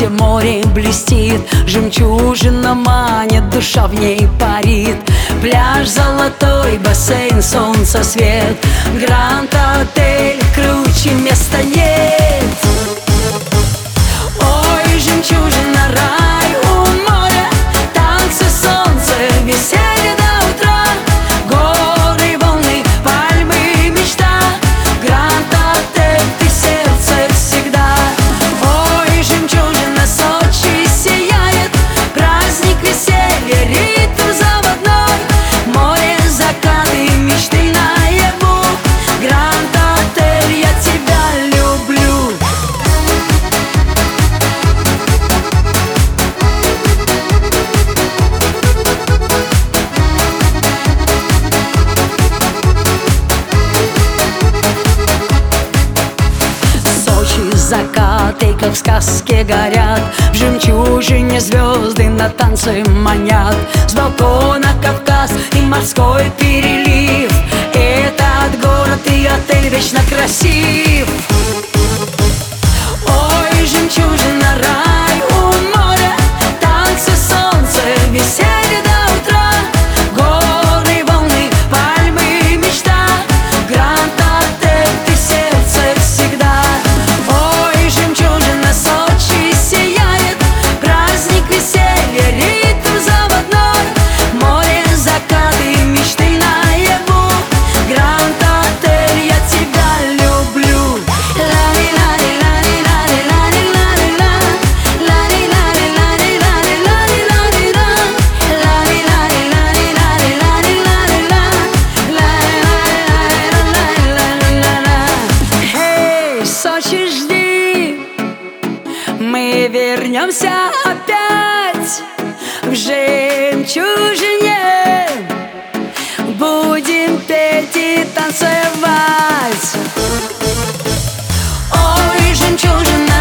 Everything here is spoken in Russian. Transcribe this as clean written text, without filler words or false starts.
где море блестит, жемчужина манит, душа в ней парит. Пляж золотой, бассейн, солнце, свет, Гранд-отель, круче места нет. Ой, жемчужина, рай у моря, танцы, солнце, веселье до утра, горы, волны, пальмы, мечта, Гранд-отель, ты сердце всегда. Ой, жемчужина, Сочи сияет, праздник, веселье, ритм заводной, море, закаты, мечты наяву, Гранд-отель, я тебя люблю. Закаты, как в сказке, горят, в жемчужине звезды на танцы манят. С балкона Кавказ и морской перелив, этот город и отель вечно красив. Ой, жемчужина, рай у моря, танцы, солнце, веселье до утра, горы, волны, пальмы, мечта, Гранд-отель, ты сердце всегда. Сочи сияет, праздник, веселье, ритм заводной, море, закаты, мечты наяву, Гранд-отель, я тебя люблю. Эй, Сочи, жди, мы вернемся опять в жемчужине, будем петь и танцевать. Ой, жемчужина,